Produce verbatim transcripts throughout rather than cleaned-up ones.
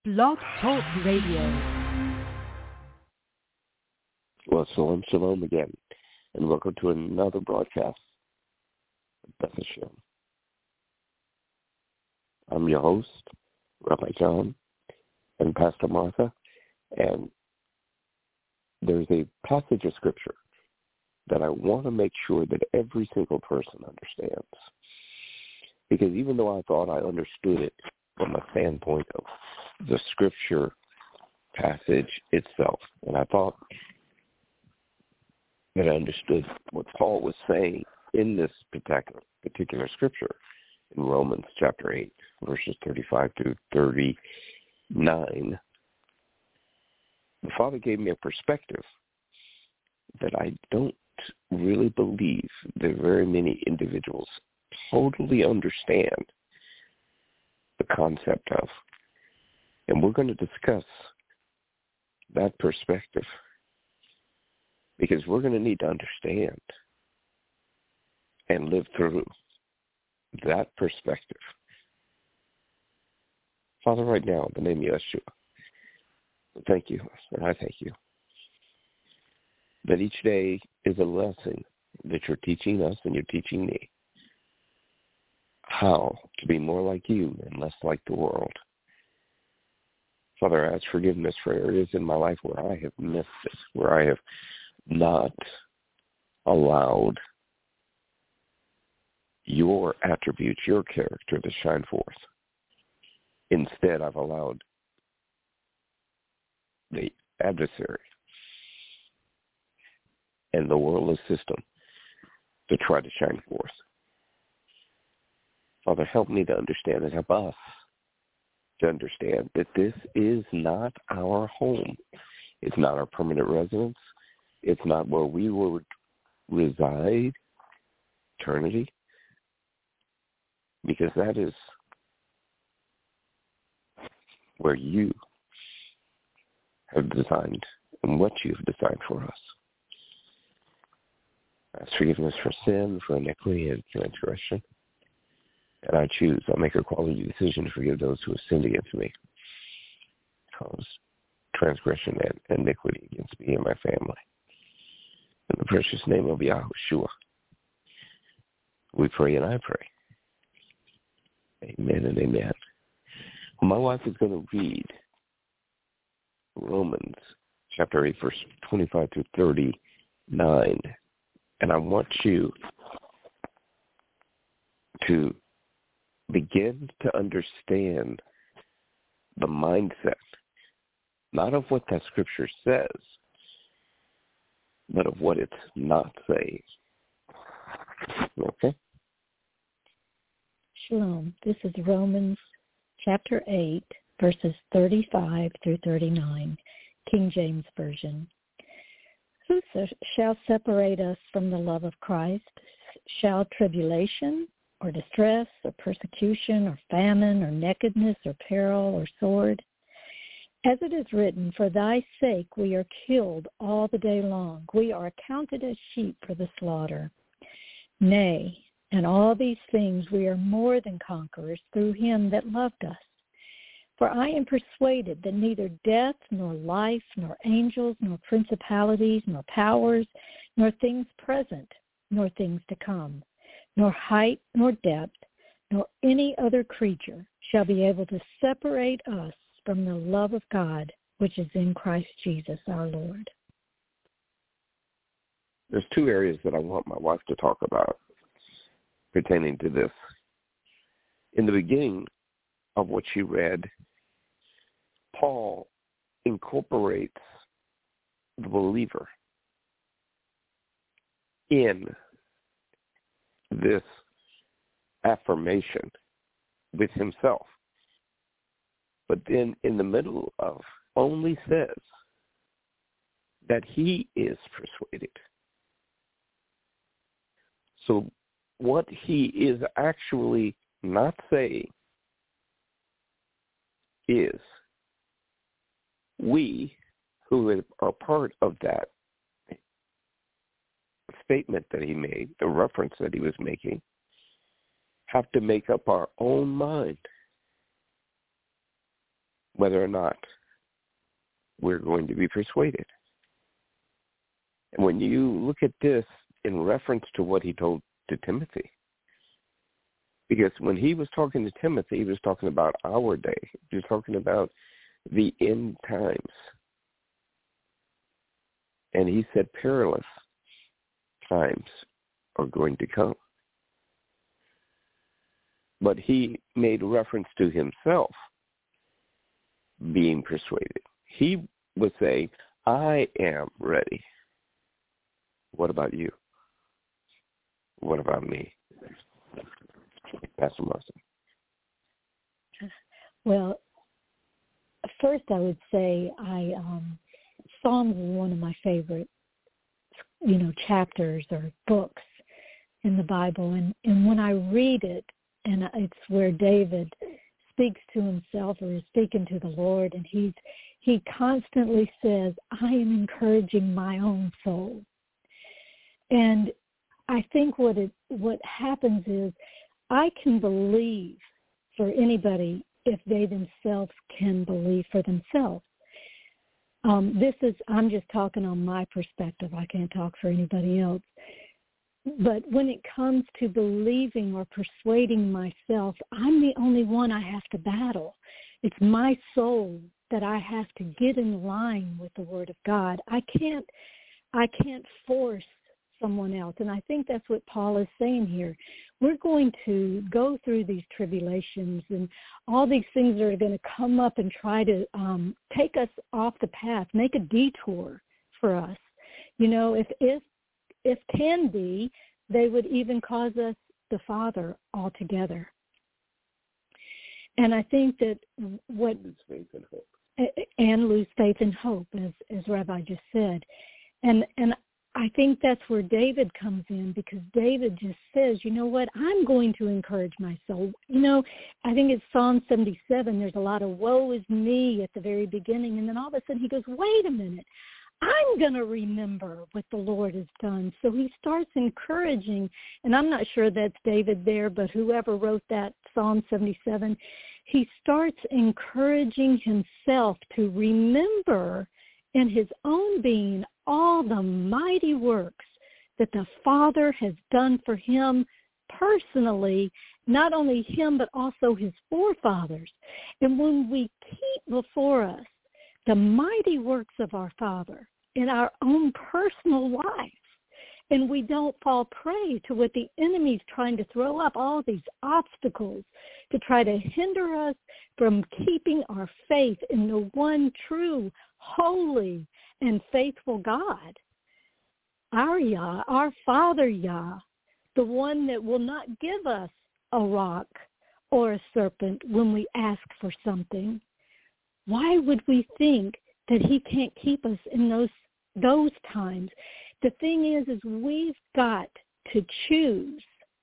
Blog Talk Radio. Well, shalom, shalom again, and welcome to another broadcast of Beth Hashem. I'm your host, Rabbi John, and Pastor Martha, and there's a passage of Scripture that I want to make sure that every single person understands. Because even though I thought I understood it from a standpoint of the Scripture passage itself, and I thought that I understood what Paul was saying in this particular, particular Scripture in Romans chapter eight, verses thirty-five to thirty-nine, the Father gave me a perspective that I don't really believe that very many individuals totally understand the concept of. And we're going to discuss that perspective because we're going to need to understand and live through that perspective. Father, right now, in the name of Yeshua, thank you, and I thank you, that each day is a lesson that you're teaching us and you're teaching me how to be more like you and less like the world. Father, I ask forgiveness for areas in my life where I have missed it, where I have not allowed your attributes, your character to shine forth. Instead, I've allowed the adversary and the worldly system to try to shine forth. Father, help me to understand and help us to understand that this is not our home. It's not our permanent residence. It's not where we will reside eternity, because that is where you have designed and what you have designed for us. I ask forgiveness for sin, for iniquity, and transgression. And I choose, I make a quality decision to forgive those who have sinned against me, cause transgression and iniquity against me and my family. In the precious name of Yahushua, we pray and I pray. Amen and amen. Well, my wife is going to read Romans chapter eight, verse twenty-five through thirty-nine. And I want you to begin to understand the mindset, not of what that Scripture says, but of what it's not saying. Okay? Shalom. This is Romans chapter eight, verses thirty-five through thirty-nine, King James Version. Who shall separate us from the love of Christ? Shall tribulation or distress or persecution or famine or nakedness or peril or sword? As it is written, for thy sake we are killed all the day long. We are accounted as sheep for the slaughter. Nay, in all these things we are more than conquerors through him that loved us. For I am persuaded that neither death, nor life, nor angels, nor principalities, nor powers, nor things present, nor things to come, nor height, nor depth, nor any other creature shall be able to separate us from the love of God, which is in Christ Jesus our Lord. There's two areas that I want my wife to talk about pertaining to this. In the beginning of what she read, Paul incorporates the believer in this affirmation with himself. But then in the middle of only says that he is persuaded. So what he is actually not saying is we who are part of that statement that he made, the reference that he was making, have to make up our own mind whether or not we're going to be persuaded. And when you look at this in reference to what he told to Timothy, because when he was talking to Timothy, he was talking about our day. He was talking about the end times. And he said perilous times are going to come. But he made reference to himself being persuaded. He would say, I am ready. What about you? What about me? Pastor Marcia. Well, first I would say I um, Psalms is one of my favorite, you know, chapters or books in the Bible, and, and when I read it, and it's where David speaks to himself or is speaking to the Lord, and he's he constantly says, I am encouraging my own soul. And I think what it what happens is I can believe for anybody if they themselves can believe for themselves. Um, this is, I'm just talking on my perspective. I can't talk for anybody else. But when it comes to believing or persuading myself, I'm the only one I have to battle. It's my soul that I have to get in line with the Word of God. I can't, I can't force someone else. And I think that's what Paul is saying here. We're going to go through these tribulations and all these things that are going to come up and try to um, take us off the path, make a detour for us. You know, if if if can be, they would even cause us the Father altogether. And I think that what lose faith and hope, and lose faith and hope, as as Rabbi just said, and and. I think that's where David comes in, because David just says, you know what, I'm going to encourage my soul. You know, I think it's Psalm seventy-seven, there's a lot of woe is me at the very beginning, and then all of a sudden he goes, wait a minute, I'm going to remember what the Lord has done. So he starts encouraging, and I'm not sure that's David there, but whoever wrote that Psalm seventy-seven, he starts encouraging himself to remember in his own being all the mighty works that the Father has done for him personally, not only him, but also his forefathers. And when we keep before us the mighty works of our Father in our own personal life, and we don't fall prey to what the enemy's trying to throw up, all these obstacles to try to hinder us from keeping our faith in the one true, holy, and faithful God, our Yah, our Father Yah, the one that will not give us a rock or a serpent when we ask for something. Why would we think that he can't keep us in those those times? The thing is, is we've got to choose.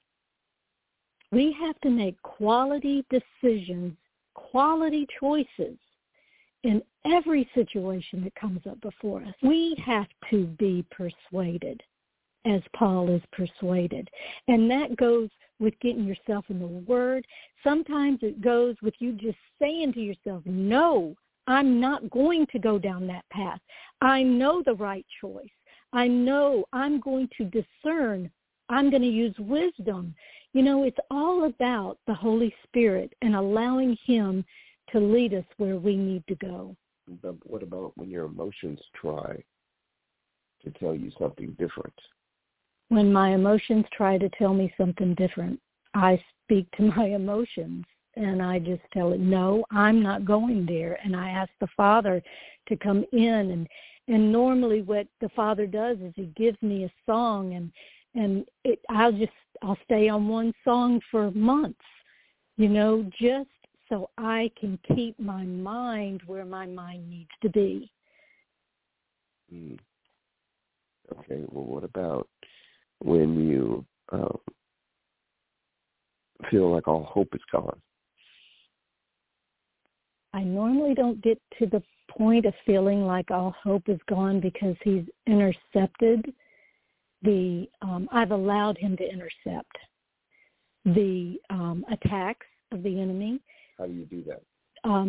We have to make quality decisions, quality choices in every situation that comes up before us. We have to be persuaded, as Paul is persuaded. And that goes with getting yourself in the Word. Sometimes it goes with you just saying to yourself, no, I'm not going to go down that path. I know the right choice. I know I'm going to discern. I'm going to use wisdom. You know, it's all about the Holy Spirit and allowing him to lead us where we need to go. But what about when your emotions try to tell you something different? When my emotions try to tell me something different, I speak to my emotions and I just tell it, no, I'm not going there. And I ask the Father to come in. And, and normally what the Father does is he gives me a song, and and it, I'll just, I'll stay on one song for months, you know, just so I can keep my mind where my mind needs to be. Mm. Okay, well, what about when you um, feel like all hope is gone? I normally don't get to the point of feeling like all hope is gone, because he's intercepted the, um, I've allowed him to intercept the um, attacks of the enemy. How do you do that? Um,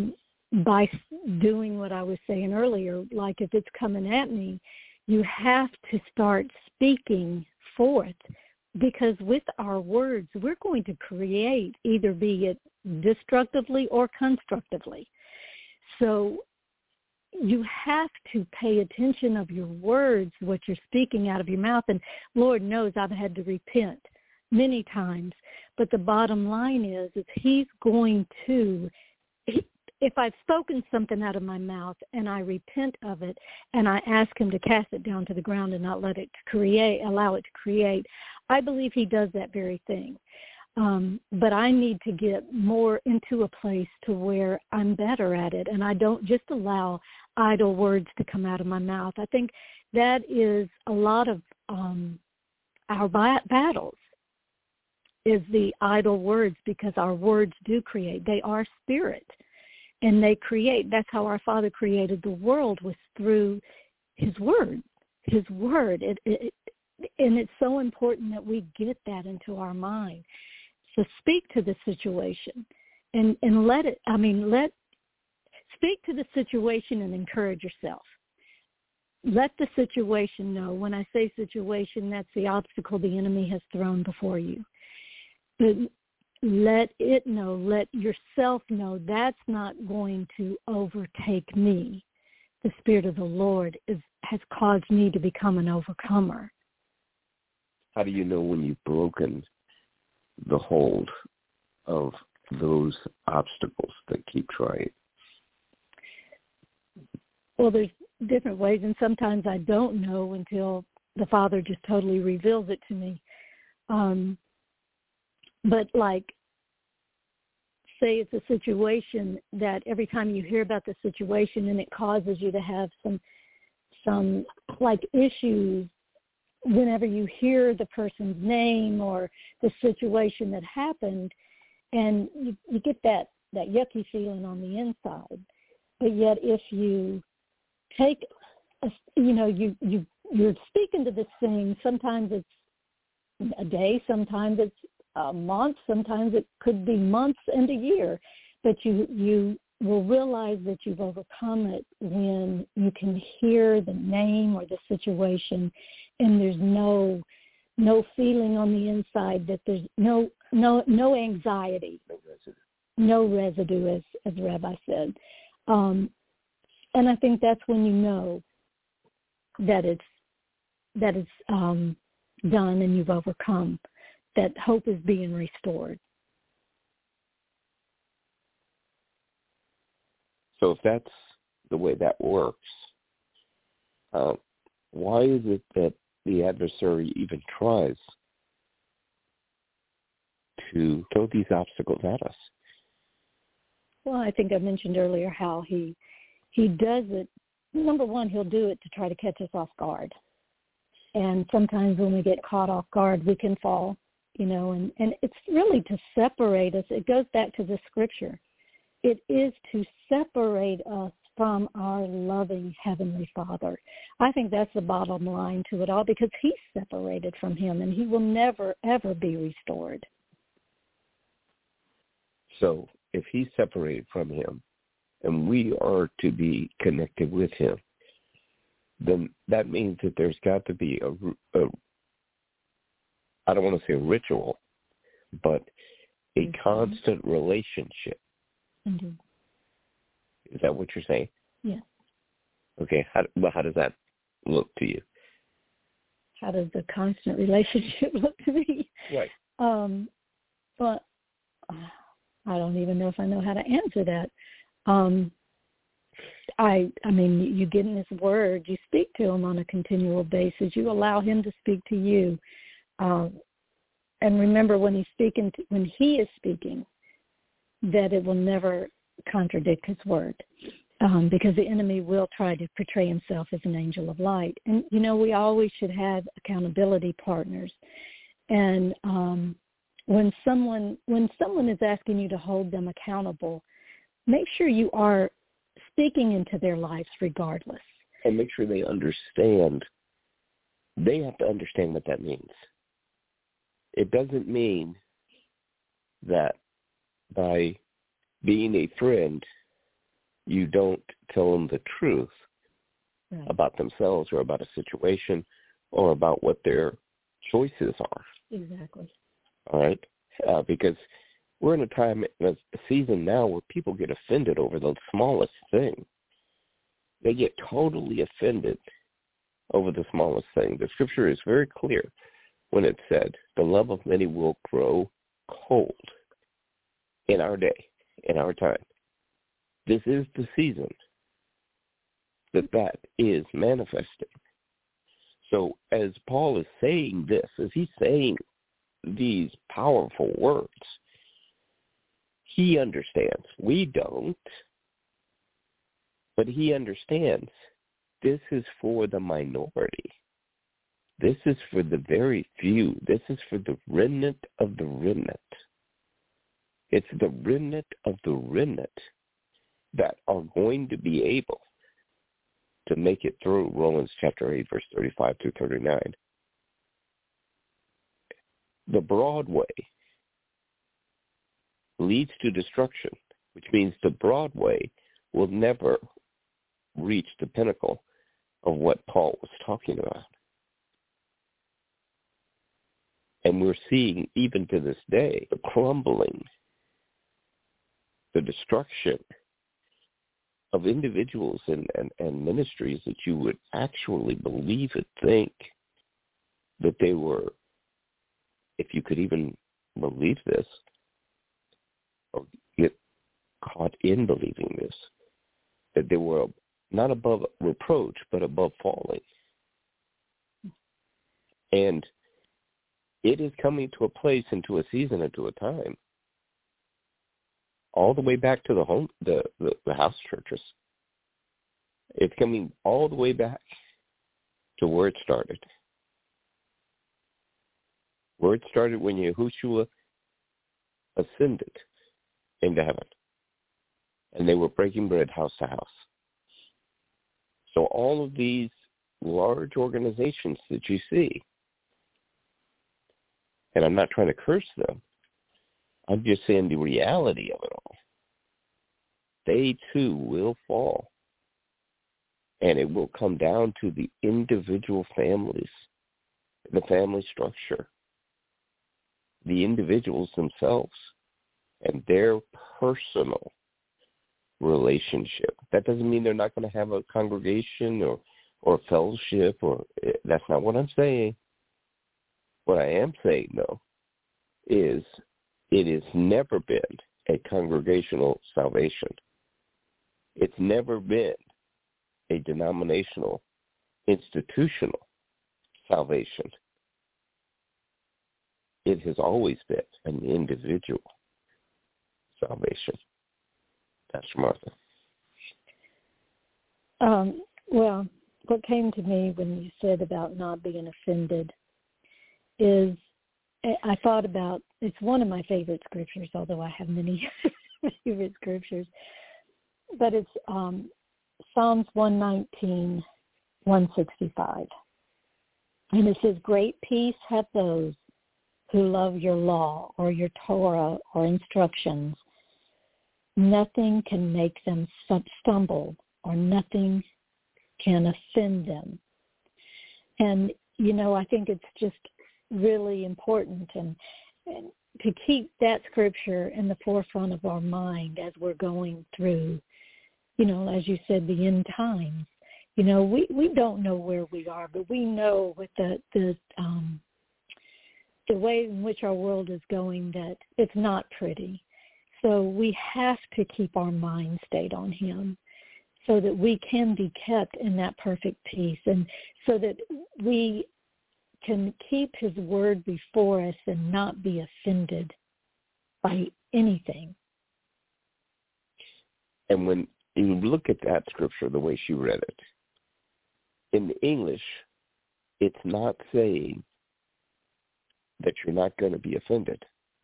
by doing what I was saying earlier, like if it's coming at me, you have to start speaking forth, because with our words, we're going to create, either be it destructively or constructively. So you have to pay attention of your words, what you're speaking out of your mouth. And Lord knows I've had to repent many times. But the bottom line is, is he's going to, if I've spoken something out of my mouth and I repent of it and I ask him to cast it down to the ground and not let it create, allow it to create, I believe he does that very thing. Um, but I need to get more into a place to where I'm better at it, and I don't just allow idle words to come out of my mouth. I think that is a lot of um, our battles, is the idle words, because our words do create. They are spirit, and they create. That's how our Father created the world, was through his word, his word. It, it, and it's so important that we get that into our mind. So speak to the situation and, and let it, I mean, let, speak to the situation and encourage yourself. Let the situation know. When I say situation, that's the obstacle the enemy has thrown before you. But let it know, let yourself know, that's not going to overtake me. The Spirit of the Lord is, has caused me to become an overcomer. How do you know when you've broken the hold of those obstacles that keep trying? Well, there's different ways, and sometimes I don't know until the Father just totally reveals it to me. Um, but like, say it's a situation that every time you hear about the situation and it causes you to have some, some like issues, whenever you hear the person's name or the situation that happened, and you, you get that, that yucky feeling on the inside. But yet if you take, a, you know, you, you, you're speaking to this thing, sometimes it's a day, sometimes it's a month, sometimes it could be months and a year, but you, you will realize that you've overcome it when you can hear the name or the situation, and there's no no feeling on the inside, that there's no no no anxiety, no residue, no residue, as as Rabbi said, um, and I think that's when you know that it's that it's um, done and you've overcome. That hope is being restored. So if that's the way that works, uh, why is it that the adversary even tries to throw these obstacles at us? Well, I think I mentioned earlier how he he does it. Number one, he'll do it to try to catch us off guard. And sometimes when we get caught off guard, we can fall, you know, and, and it's really to separate us. It goes back to the scripture. It is to separate us from our loving Heavenly Father. I think that's the bottom line to it all, because he's separated from him and he will never, ever be restored. So if he's separated from him and we are to be connected with him, then that means that there's got to be a, a I don't want to say a ritual, but a mm-hmm. constant relationship. Mm-hmm. Is that what you're saying? Yes. Okay. How, well, how does that look to you? How does the constant relationship look to me? Right. Um, well, I don't even know if I know how to answer that. Um, I, I mean, you get in his word, you speak to him on a continual basis, you allow him to speak to you. Um, and remember, when he's speaking, to, when he is speaking, that it will never contradict his word, um, because the enemy will try to portray himself as an angel of light. And, you know, we always should have accountability partners. And um, when someone when someone is asking you to hold them accountable, make sure you are speaking into their lives regardless. And make sure they understand. They have to understand what that means. It doesn't mean that by being a friend, you don't tell them the truth right. about themselves or about a situation or about what their choices are. Exactly. All right? Uh, because we're in a time, in a season now where people get offended over the smallest thing. They get totally offended over the smallest thing. The scripture is very clear when it said, the love of many will grow cold in our day, in our time. This is the season that that is manifesting. So as Paul is saying this, as he's saying these powerful words, he understands. We don't, but he understands this is for the minority. This is for the very few. This is for the remnant of the remnant. It's the remnant of the remnant that are going to be able to make it through Romans chapter eight, verse thirty-five through thirty-nine. The broad way leads to destruction, which means the broad way will never reach the pinnacle of what Paul was talking about. And we're seeing, even to this day, the crumbling, the destruction of individuals and, and, and ministries that you would actually believe and think that they were, if you could even believe this, or get caught in believing this, that they were not above reproach, but above falling. And it is coming to a place, into a season, into a time, all the way back to the home, the, the, the house churches. It's coming all the way back to where it started. Where it started when Yahushua ascended into heaven. And they were breaking bread house to house. So all of these large organizations that you see, and I'm not trying to curse them, I'm just saying the reality of it all. They too will fall. And it will come down to the individual families, the family structure, the individuals themselves, and their personal relationship. That doesn't mean they're not going to have a congregation or, or fellowship, or that's not what I'm saying. What I am saying, though, is it has never been a congregational salvation. It's never been a denominational, institutional salvation. It has always been an individual salvation. Pastor Martha. Um, well, what came to me when you said about not being offended is I thought about, it's one of my favorite scriptures, although I have many favorite scriptures, but it's um, Psalms one nineteen, one sixty-five. And it says, great peace have those who love your law or your Torah or instructions. Nothing can make them stumble, or nothing can offend them. And, you know, I think it's just really important and, and to keep that scripture in the forefront of our mind as we're going through, you know, as you said, the end times. You know, we, we don't know where we are, but we know with the the um, the way in which our world is going that it's not pretty. So we have to keep our mind stayed on him so that we can be kept in that perfect peace, and so that we can keep his word before us and not be offended by anything. And when you look at that scripture, the way she read it, in the English, it's not saying that you're not going to be offended.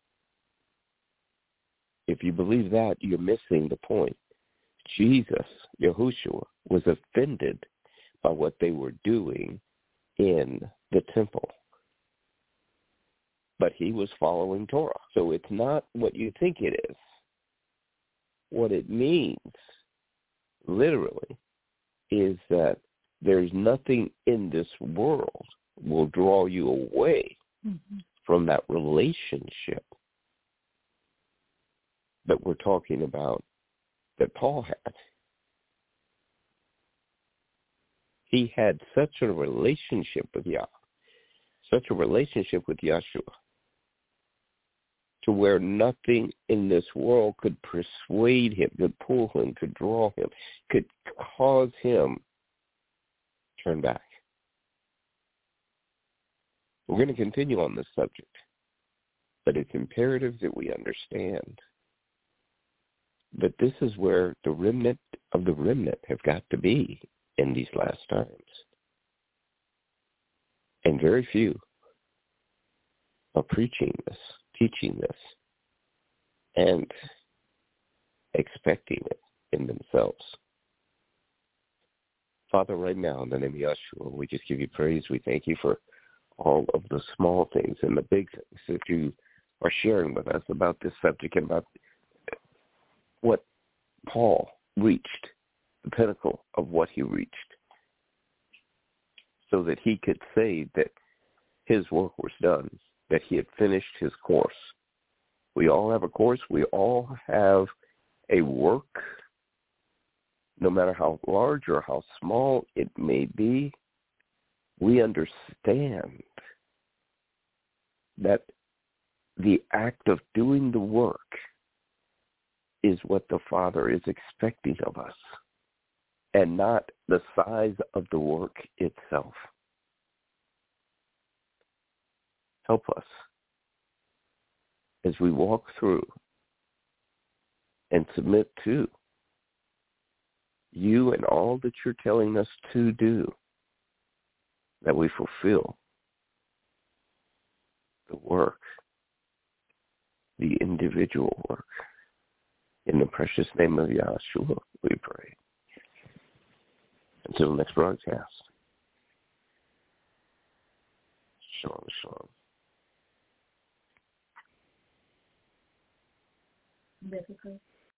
If you believe that, you're missing the point. Jesus, Yahushua, was offended by what they were doing in the temple. But he was following Torah. So it's not what you think it is. What it means literally is that there's nothing in this world will draw you away mm-hmm. from that relationship that we're talking about that Paul had. He had such a relationship with Yah, such a relationship with Yeshua, to where nothing in this world could persuade him, could pull him, could draw him, could cause him to turn back. We're going to continue on this subject, but it's imperative that we understand that this is where the remnant of the remnant have got to be in these last times. And very few are preaching this, teaching this, and expecting it in themselves. Father, right now, in the name of Yeshua, we just give you praise. We thank you for all of the small things and the big things that you are sharing with us about this subject and about what Paul reached, the pinnacle of what he reached, so that he could say that his work was done, that he had finished his course. We all have a course. We all have a work, no matter how large or how small it may be. We understand that the act of doing the work is what the Father is expecting of us, and not the size of the work itself. Help us as we walk through and submit to you and all that you're telling us to do, that we fulfill the work, the individual work. In the precious name of Yahshua, we pray. Until the next broadcast. Shalom, shalom. Difficult.